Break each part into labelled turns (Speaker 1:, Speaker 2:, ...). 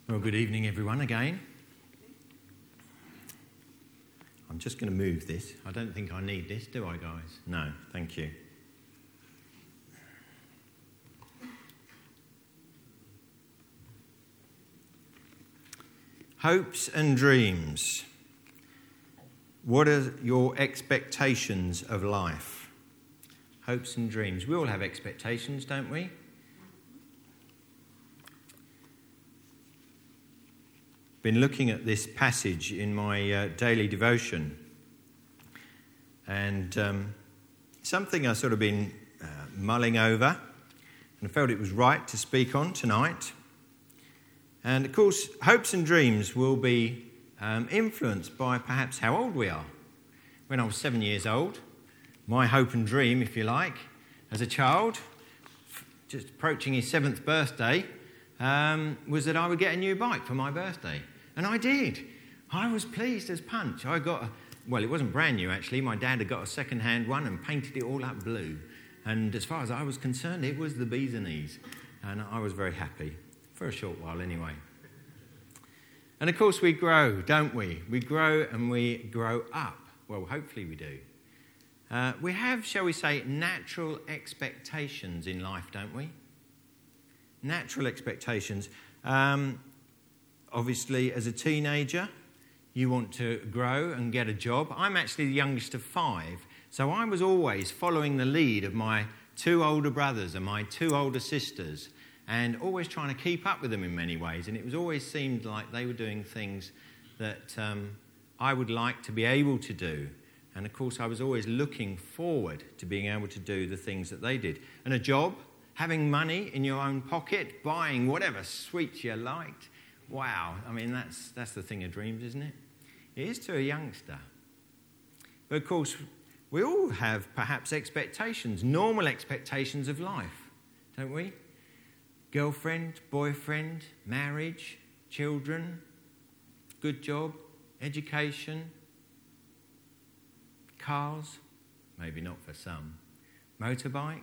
Speaker 1: Well, good evening, everyone, again. I'm just going to move this. I don't think I need this, do I, guys? No, thank you. Hopes and dreams. What are your expectations of life? Hopes and dreams. We all have expectations, don't we? Been looking at this passage in my daily devotion, and something I've sort of been mulling over, and I felt it was right to speak on tonight. And of course, hopes and dreams will be influenced by perhaps how old we are. When I was 7 years old, my hope and dream, if you like, as a child, just approaching his 7th birthday, was that I would get a new bike for my birthday. And I did. I was pleased as punch. I got it wasn't brand new actually. My dad had got a second-hand one and painted it all up blue. And as far as I was concerned, it was the bee's knees. And I was very happy, for a short while anyway. And of course we grow, don't we? We grow and we grow up. Well, hopefully we do. We have, shall we say, natural expectations in life, don't we? Natural expectations. Obviously, as a teenager, you want to grow and get a job. I'm actually the youngest of 5, so I was always following the lead of my 2 older brothers and my 2 older sisters, and always trying to keep up with them in many ways. And it was always seemed like they were doing things that I would like to be able to do. And of course, I was always looking forward to being able to do the things that they did. And a job, having money in your own pocket, buying whatever sweets you liked. Wow, I mean, that's the thing of dreams, isn't it? It is to a youngster. But of course, we all have perhaps expectations, normal expectations of life, don't we? Girlfriend, boyfriend, marriage, children, good job, education, cars, maybe not for some, motorbikes,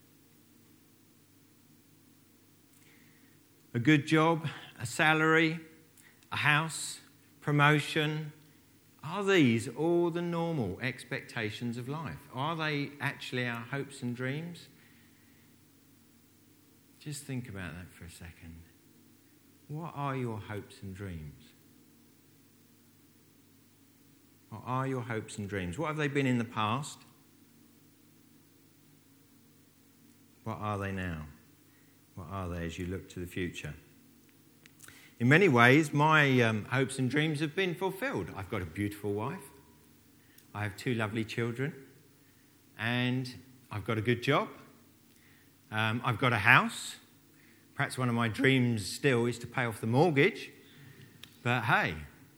Speaker 1: a good job, a salary, a house, promotion. Are these all the normal expectations of life? Are they actually our hopes and dreams? Just think about that for a second. What are your hopes and dreams? What are your hopes and dreams? What have they been in the past? What are they now? What are they as you look to the future? In many ways, my hopes and dreams have been fulfilled. I've got a beautiful wife. I have 2 lovely children. And I've got a good job. I've got a house. Perhaps one of my dreams still is to pay off the mortgage. But hey,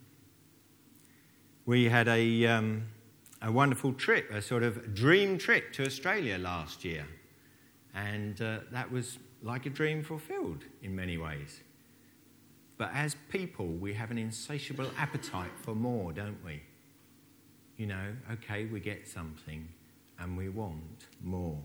Speaker 1: we had a wonderful trip, a sort of dream trip to Australia last year. And that was like a dream fulfilled in many ways. But as people, we have an insatiable appetite for more, don't we? You know, okay, we get something and we want more.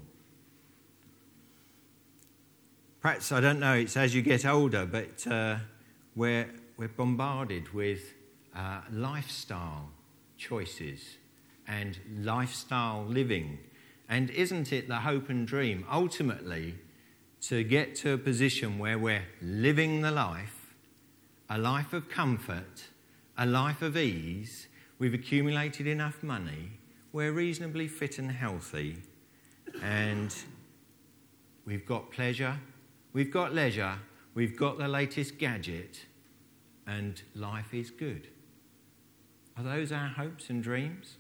Speaker 1: Perhaps, I don't know, it's as you get older, but we're bombarded with lifestyle choices and lifestyle living. And isn't it the hope and dream, ultimately, to get to a position where we're living the life, a life of comfort, a life of ease, we've accumulated enough money, we're reasonably fit and healthy, and we've got pleasure, we've got leisure, we've got the latest gadget, and life is good. Are those our hopes and dreams?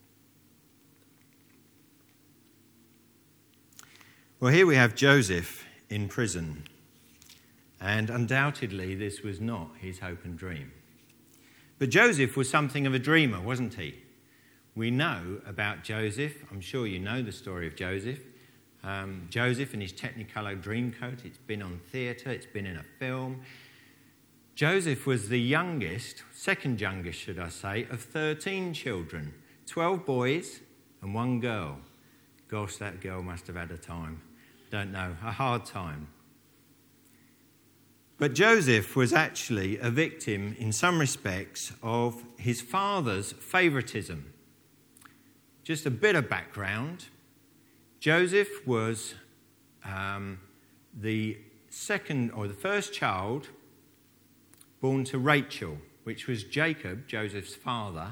Speaker 1: Well, here we have Joseph in prison. And undoubtedly, this was not his hope and dream. But Joseph was something of a dreamer, wasn't he? We know about Joseph. I'm sure you know the story of Joseph. Joseph in his Technicolor Dreamcoat. It's been on theatre. It's been in a film. Joseph was the youngest, second youngest, should I say, of 13 children. 12 boys and 1 girl. Gosh, that girl must have had a time. Don't know, a hard time. But Joseph was actually a victim, in some respects, of his father's favoritism. Just a bit of background. Joseph was the first child born to Rachel, which was Jacob, Joseph's father,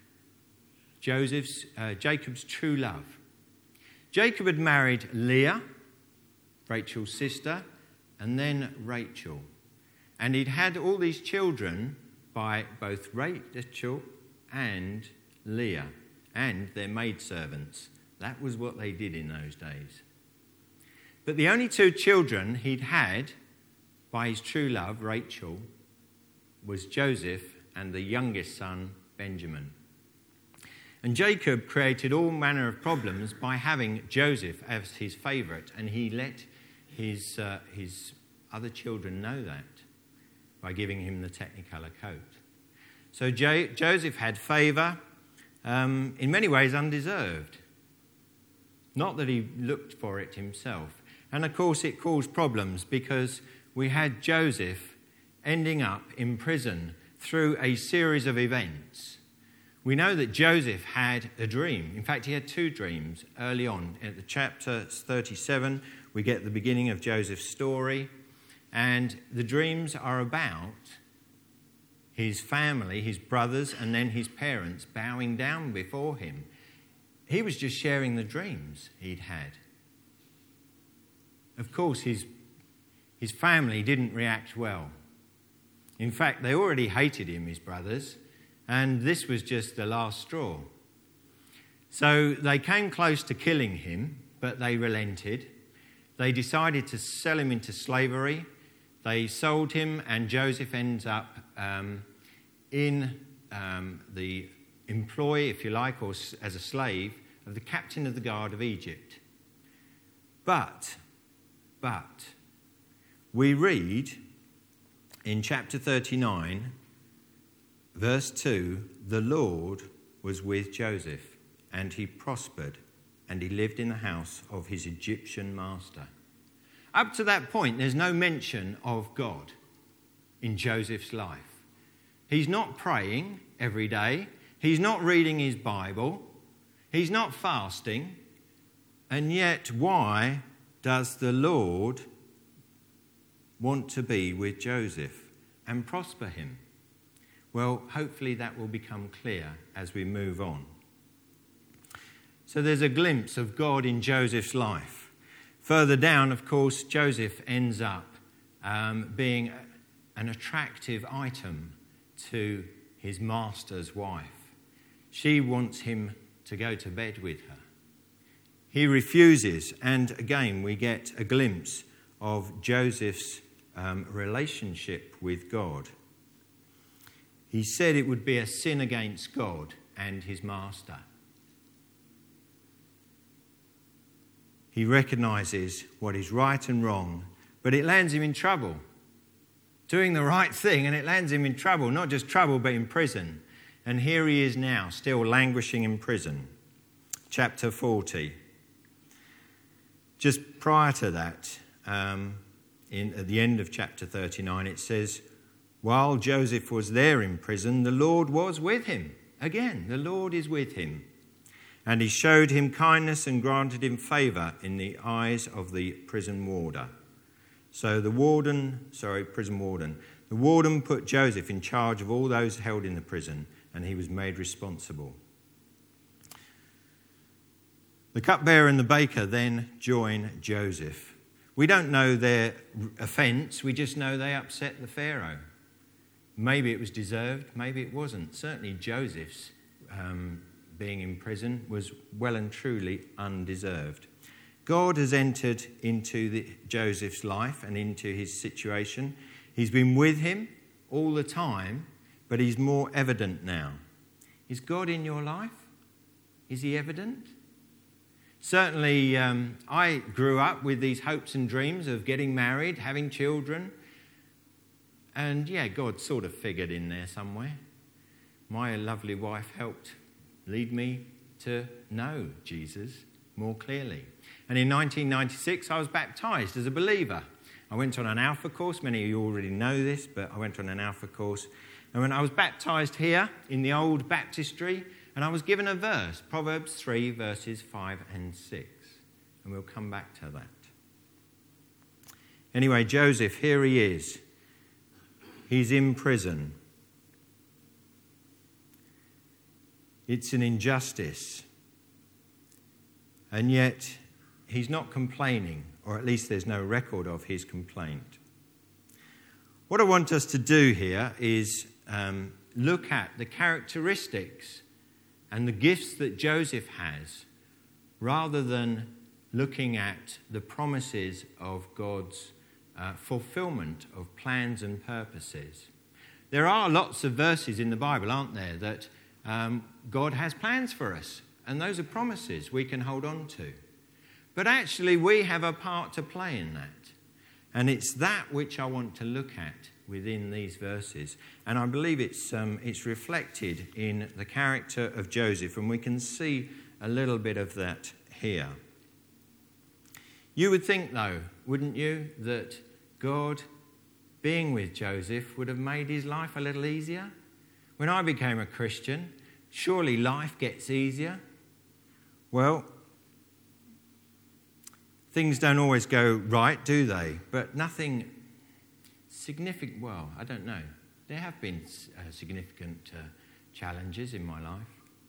Speaker 1: Jacob's true love. Jacob had married Leah, Rachel's sister, and then Rachel. And he'd had all these children by both Rachel and Leah and their maidservants. That was what they did in those days. But the only two children he'd had by his true love, Rachel, was Joseph and the youngest son, Benjamin. And Jacob created all manner of problems by having Joseph as his favourite, and he let his other children know that by giving him the Technicolor coat. So Joseph had favour, in many ways undeserved. Not that he looked for it himself. And of course it caused problems because we had Joseph ending up in prison through a series of events. We know that Joseph had a dream. In fact, he had two dreams early on. At the chapter 37, we get the beginning of Joseph's story. And the dreams are about his family, his brothers, and then his parents bowing down before him. He was just sharing the dreams he'd had. Of course, his family didn't react well. In fact, they already hated him, his brothers, and this was just the last straw. So they came close to killing him, but they relented. They decided to sell him into slavery. They sold him, and Joseph ends up in the employ, if you like, or as a slave of the captain of the guard of Egypt. But we read in chapter 39, verse 2, the Lord was with Joseph, and he prospered, and he lived in the house of his Egyptian master. Up to that point, there's no mention of God in Joseph's life. He's not praying every day. He's not reading his Bible. He's not fasting. And yet, why does the Lord want to be with Joseph and prosper him? Well, hopefully that will become clear as we move on. So there's a glimpse of God in Joseph's life. Further down, of course, Joseph ends up being an attractive item to his master's wife. She wants him to go to bed with her. He refuses, and again we get a glimpse of Joseph's relationship with God. He said it would be a sin against God and his master. He recognises what is right and wrong, but it lands him in trouble. Doing the right thing, and it lands him in trouble. Not just trouble, but in prison. And here he is now, still languishing in prison. Chapter 40. Just prior to that, at the end of chapter 39, it says, while Joseph was there in prison, the Lord was with him. Again, the Lord is with him. And he showed him kindness and granted him favour in the eyes of the prison warder. So the prison warden put Joseph in charge of all those held in the prison, and he was made responsible. The cupbearer and the baker then join Joseph. We don't know their offence, we just know they upset the Pharaoh. Maybe it was deserved, maybe it wasn't. Certainly Joseph's being in prison was well and truly undeserved. God has entered into Joseph's life and into his situation. He's been with him all the time, but he's more evident now. Is God in your life? Is he evident? Certainly, I grew up with these hopes and dreams of getting married, having children, and God sort of figured in there somewhere. My lovely wife helped lead me to know Jesus more clearly. And in 1996, I was baptised as a believer. I went on an Alpha course. Many of you already know this, but I went on an Alpha course. And when I was baptised here in the old baptistry, and I was given a verse, Proverbs 3, verses 5 and 6. And we'll come back to that. Anyway, Joseph, here he is. He's in prison. It's an injustice. And yet, he's not complaining, or at least there's no record of his complaint. What I want us to do here is look at the characteristics and the gifts that Joseph has, rather than looking at the promises of God's fulfillment of plans and purposes. There are lots of verses in the Bible, aren't there, that God has plans for us, and those are promises we can hold on to. But actually, we have a part to play in that, and it's that which I want to look at within these verses. And I believe it's reflected in the character of Joseph, and we can see a little bit of that here. You would think, though, wouldn't you, that God, being with Joseph, would have made his life a little easier? When I became a Christian, surely life gets easier. Well, things don't always go right, do they? But nothing significant. Well, I don't know. There have been significant challenges in my life.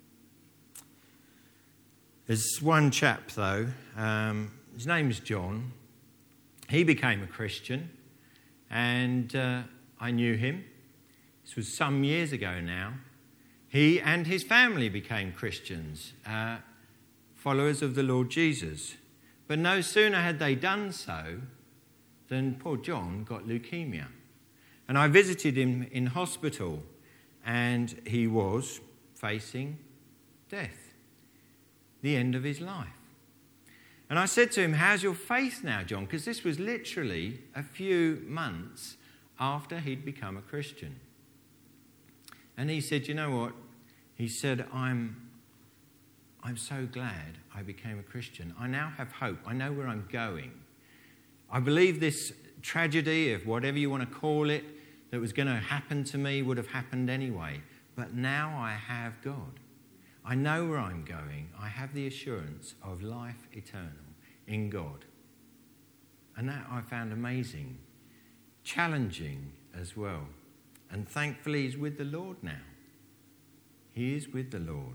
Speaker 1: There's one chap, though. His name's John. He became a Christian, and I knew him. This was some years ago now. He and his family became Christians, followers of the Lord Jesus. But no sooner had they done so than poor John got leukemia. And I visited him in hospital, and he was facing death, the end of his life. And I said to him, "How's your faith now, John?" Because this was literally a few months after he'd become a Christian. And he said, "You know what?" He said, I'm so glad I became a Christian. I now have hope. I know where I'm going. I believe this tragedy, of whatever you want to call it, that was going to happen to me would have happened anyway. But now I have God. I know where I'm going. I have the assurance of life eternal in God. And that I found amazing, challenging as well. And thankfully he's with the Lord now. He is with the Lord.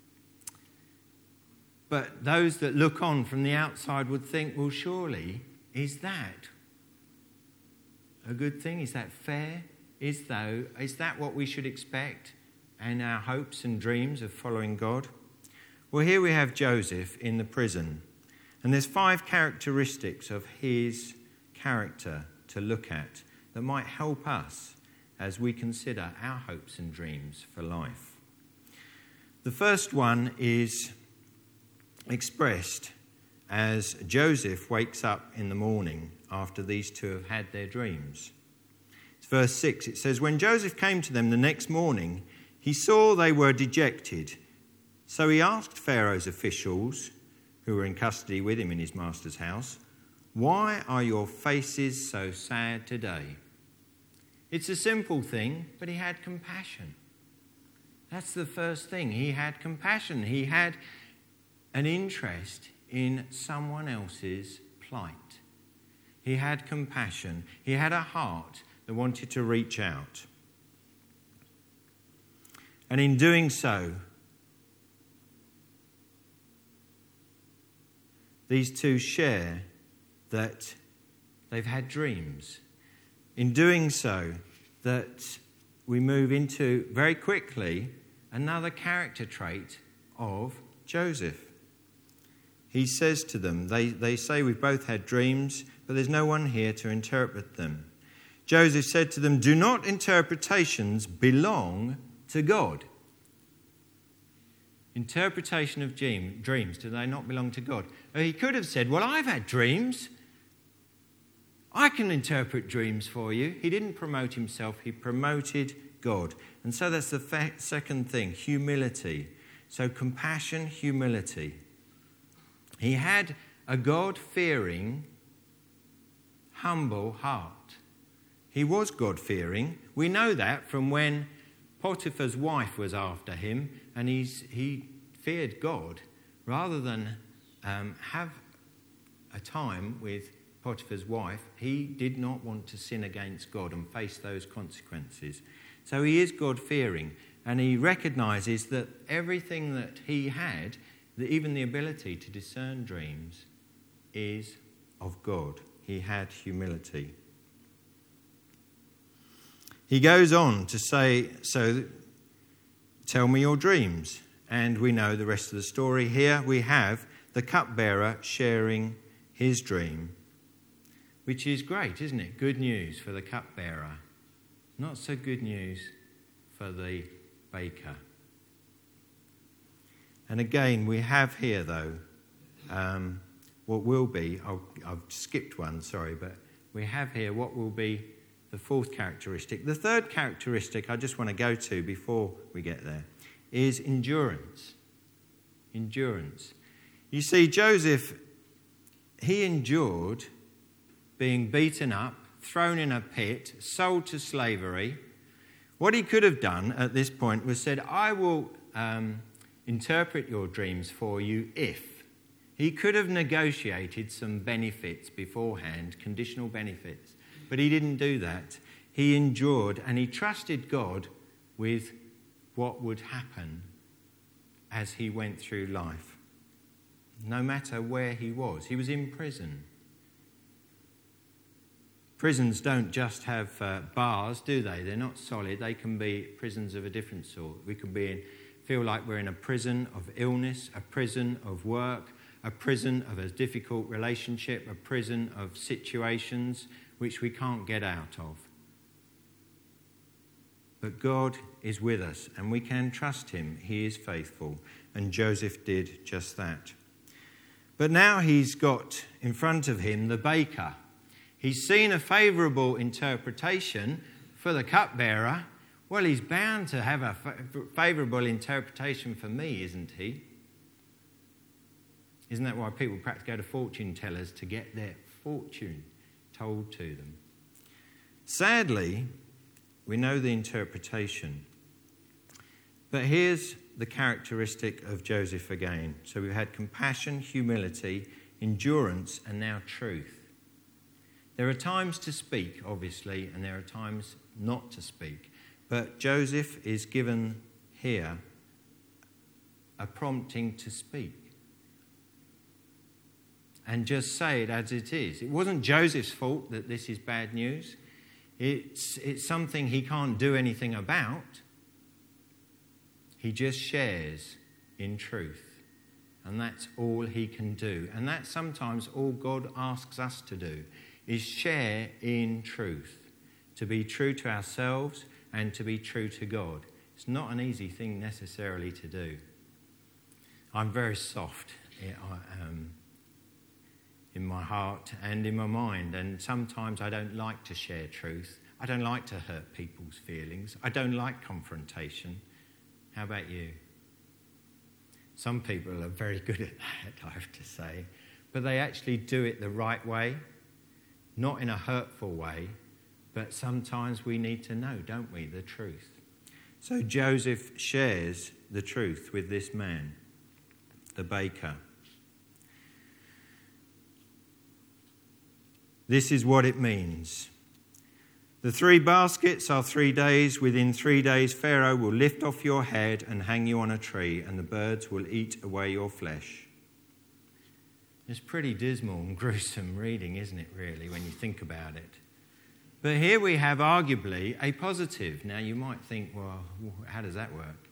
Speaker 1: But those that look on from the outside would think, well, surely, is that a good thing? Is that fair? Is that what we should expect and our hopes and dreams of following God? Well, here we have Joseph in the prison. And there's 5 characteristics of his character to look at that might help us as we consider our hopes and dreams for life. The first one is expressed as Joseph wakes up in the morning after these two have had their dreams. It's verse 6. It says, "When Joseph came to them the next morning, he saw they were dejected. So he asked Pharaoh's officials, who were in custody with him in his master's house, 'Why are your faces so sad today?'" It's a simple thing, but he had compassion. That's the first thing. He had compassion. He had an interest in someone else's plight. He had compassion. He had a heart that wanted to reach out. And in doing so, these two share that they've had dreams. In doing so, that we move into, very quickly, another character trait of Joseph. He says to them, they say, "We've both had dreams, but there's no one here to interpret them." Joseph said to them, "Do not interpretations belong to God?" Interpretation of dreams, do they not belong to God? He could have said, "Well, I've had dreams. I can interpret dreams for you." He didn't promote himself, he promoted God. And so that's the second thing, humility. So compassion, humility. He had a God-fearing humble heart. He was God-fearing. We know that from when Potiphar's wife was after him, and he feared God. Rather than have a time with Potiphar's wife, he did not want to sin against God and face those consequences. So he is God-fearing, and he recognises that everything that he had, even the ability to discern dreams, is of God. He had humility. He goes on to say, so tell me your dreams. And we know the rest of the story. Here we have the cupbearer sharing his dream, which is great, isn't it? Good news for the cupbearer. Not so good news for the baker. And again, we have here, though, what will be, I've skipped one, sorry, but we have here what will be the fourth characteristic. The third characteristic I just want to go to before we get there is endurance. Endurance. You see, Joseph, he endured being beaten up, thrown in a pit, sold to slavery. What he could have done at this point was said, I will interpret your dreams for you if. He could have negotiated some benefits beforehand, conditional benefits, but he didn't do that. He endured and he trusted God with what would happen as he went through life. No matter where he was in prison. Prisons don't just have bars, do they? They're not solid. They can be prisons of a different sort. We can feel like we're in a prison of illness, a prison of work, a prison of a difficult relationship, a prison of situations which we can't get out of. But God is with us and we can trust him. He is faithful. And Joseph did just that. But now he's got in front of him the baker. He's seen a favourable interpretation for the cupbearer. Well, he's bound to have a favourable interpretation for me, isn't he? Isn't that why people perhaps go to fortune tellers to get their fortune told to them? Sadly, we know the interpretation. But here's the characteristic of Joseph again. So we've had compassion, humility, endurance, and now truth. There are times to speak, obviously, and there are times not to speak. But Joseph is given here a prompting to speak. And just say it as it is. It wasn't Joseph's fault that this is bad news. It's something he can't do anything about. He just shares in truth. And that's all he can do. And that's sometimes all God asks us to do, is share in truth. To be true to ourselves and to be true to God. It's not an easy thing necessarily to do. I'm very soft in my heart and in my mind, and sometimes I don't like to share truth. I don't like to hurt people's feelings. I don't like confrontation. How about you? Some people are very good at that, I have to say, but they actually do it the right way, not in a hurtful way, but sometimes we need to know, don't we, the truth. So Joseph shares the truth with this man, the baker. This is what it means. The 3 baskets are 3 days. Within 3 days, Pharaoh will lift off your head and hang you on a tree, and the birds will eat away your flesh. It's pretty dismal and gruesome reading, isn't it, really, when you think about it? But here we have arguably a positive. Now, you might think, well, how does that work?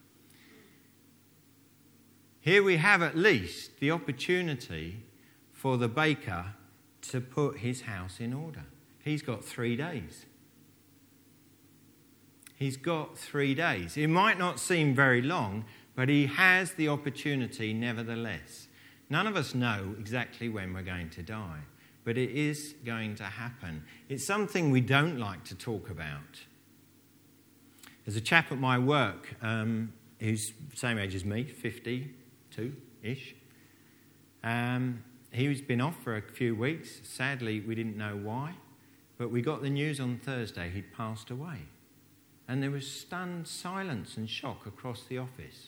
Speaker 1: Here we have at least the opportunity for the baker to put his house in order. He's got 3 days. He's got 3 days. It might not seem very long, but he has the opportunity nevertheless. None of us know exactly when we're going to die, but it is going to happen. It's something we don't like to talk about. There's a chap at my work who's the same age as me, 52-ish. He's been off for a few weeks. Sadly, we didn't know why. But we got the news on Thursday he'd passed away. And there was stunned silence and shock across the office.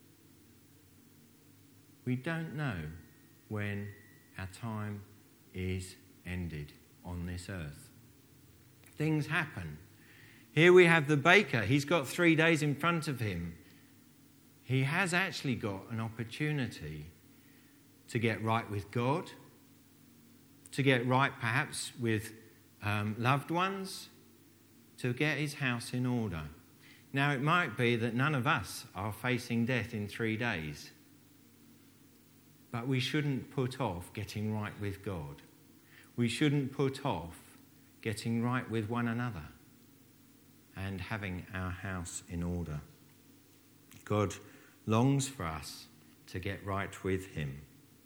Speaker 1: We don't know when our time is ended on this earth. Things happen. Here we have the baker. He's got 3 days in front of him. He has actually got an opportunity to get right with God, to get right perhaps with loved ones, to get his house in order. Now, it might be that none of us are facing death in 3 days, but we shouldn't put off getting right with God. We shouldn't put off getting right with one another and having our house in order. God longs for us to get right with him.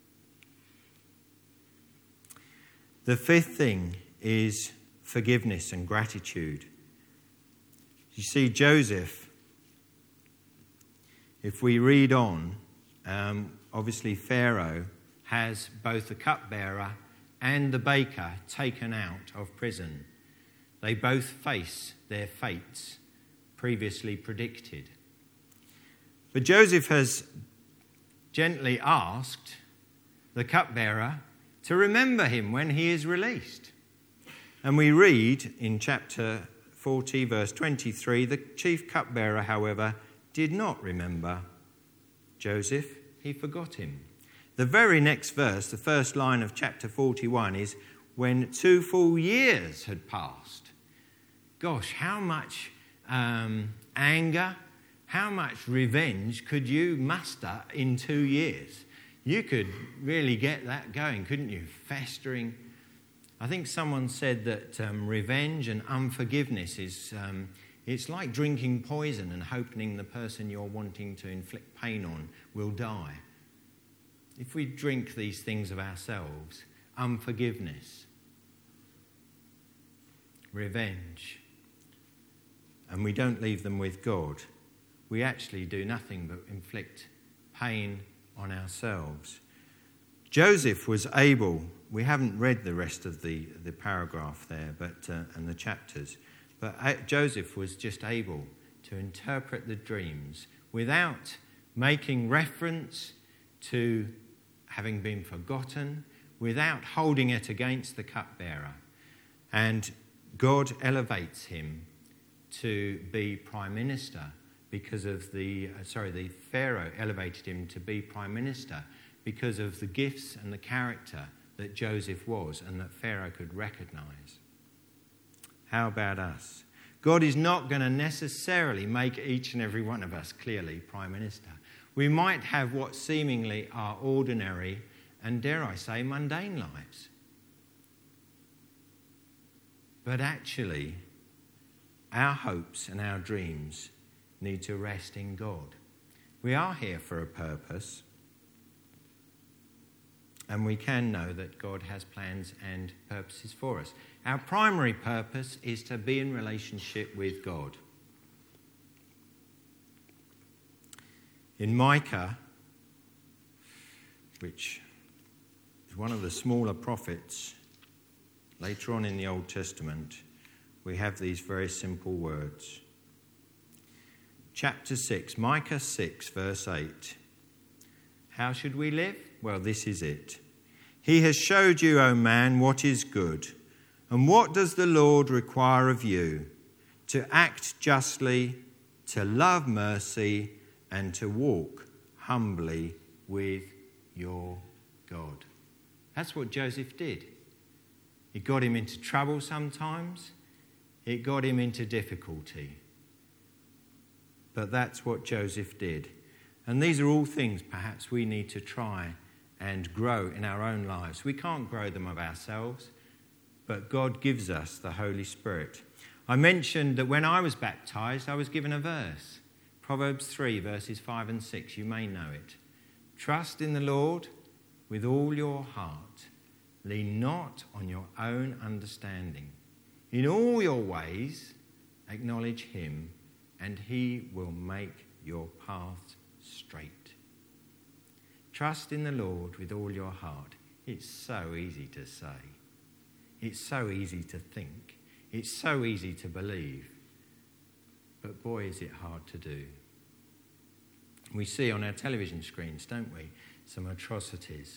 Speaker 1: The fifth thing is forgiveness and gratitude. You see, Joseph, if we read on, obviously Pharaoh has both the cupbearer and the baker taken out of prison. They both face their fates previously predicted. But Joseph has gently asked the cupbearer to remember him when he is released. And we read in chapter 40, verse 23, the chief cupbearer, however, did not remember Joseph. He forgot him. The very next verse, the first line of chapter 41, is when 2 full years had passed. Gosh, how much anger, how much revenge could you muster in 2 years? You could really get that going, couldn't you? Festering. I think someone said that revenge and unforgiveness is it's like drinking poison and hoping the person you're wanting to inflict pain on will die. If we drink these things of ourselves, unforgiveness, revenge, and we don't leave them with God, we actually do nothing but inflict pain on ourselves. Joseph was able, we haven't read the rest of the paragraph there and the chapters, but Joseph was just able to interpret the dreams without making reference to having been forgotten, without holding it against the cupbearer. And God elevates him to be prime minister because of the Pharaoh elevated him to be prime minister because of the gifts and the character that Joseph was and that Pharaoh could recognize. How about us? God is not going to necessarily make each and every one of us clearly prime minister. We might have what seemingly are ordinary and, dare I say, mundane lives. But actually, our hopes and our dreams need to rest in God. We are here for a purpose, and we can know that God has plans and purposes for us. Our primary purpose is to be in relationship with God. In Micah, which is one of the smaller prophets later on in the Old Testament, we have these very simple words. Chapter 6, Micah 6, verse 8. How should we live? Well, this is it. He has showed you, O man, what is good. And what does the Lord require of you? To act justly, to love mercy, and to walk humbly with your God. That's what Joseph did. It got him into trouble sometimes. It got him into difficulty. But that's what Joseph did. And these are all things perhaps we need to try and grow in our own lives. We can't grow them of ourselves, but God gives us the Holy Spirit. I mentioned that when I was baptised, I was given a verse. Proverbs 3, verses 5 and 6. You may know it. Trust in the Lord with all your heart. Lean not on your own understanding. In all your ways, acknowledge him, and he will make your paths straight. Trust in the Lord with all your heart. It's so easy to say. It's so easy to think. It's so easy to believe. But boy, is it hard to do. We see on our television screens, don't we, some atrocities.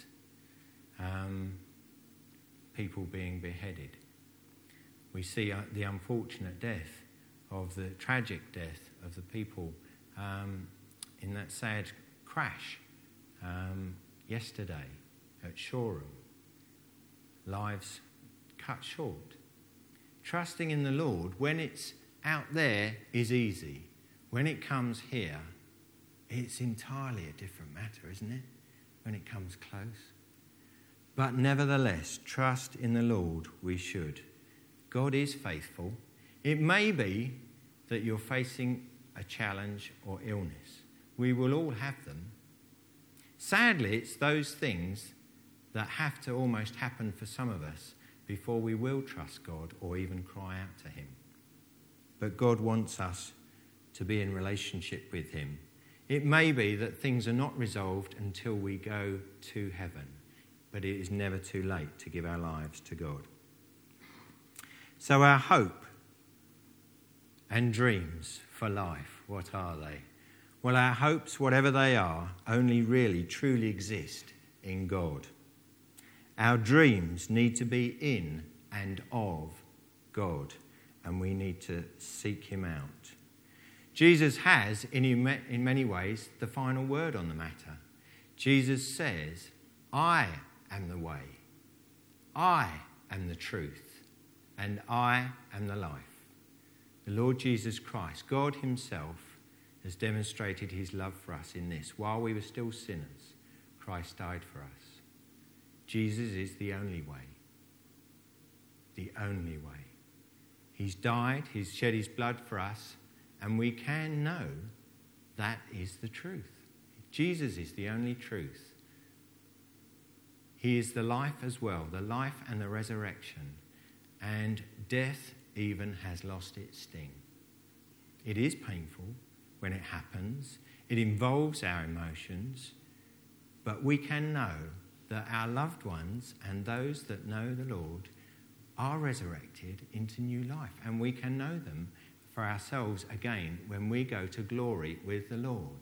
Speaker 1: People being beheaded. We see the unfortunate death the tragic death of the people in that sad crash yesterday at Shoreham. Lives cut short. Trusting in the Lord when it's out there is easy. When it comes here, it's entirely a different matter, isn't it? When it comes close. But nevertheless, trust in the Lord we should. God is faithful. It may be that you're facing a challenge or illness. We will all have them. Sadly, it's those things that have to almost happen for some of us before we will trust God or even cry out to him. But God wants us to be in relationship with him. It may be that things are not resolved until we go to heaven, but it is never too late to give our lives to God. So our hope and dreams for life, what are they? Well, our hopes, whatever they are, only really truly exist in God. Our dreams need to be in and of God, and we need to seek him out. Jesus has, in many ways, the final word on the matter. Jesus says, I am the way, I am the truth, and I am the life. The Lord Jesus Christ, God himself, has demonstrated his love for us in this. While we were still sinners, Christ died for us. Jesus is the only way. The only way. He's died, he's shed his blood for us, and we can know that is the truth. Jesus is the only truth. He is the life as well, the life and the resurrection. And death even has lost its sting. It is painful when it happens. It involves our emotions. But we can know that our loved ones and those that know the Lord are resurrected into new life. And we can know them for ourselves again when we go to glory with the Lord.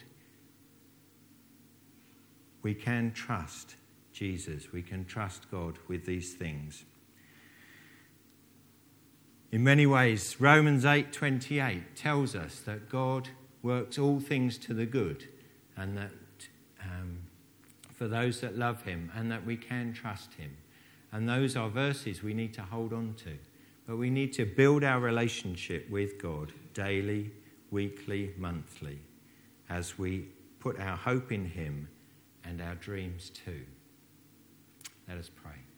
Speaker 1: We can trust Jesus. We can trust God with these things. In many ways, Romans 8:28 tells us that God works all things to the good, and that for those that love him, and that we can trust him. And those are verses we need to hold on to. But we need to build our relationship with God daily, weekly, monthly, as we put our hope in him and our dreams too. Let us pray.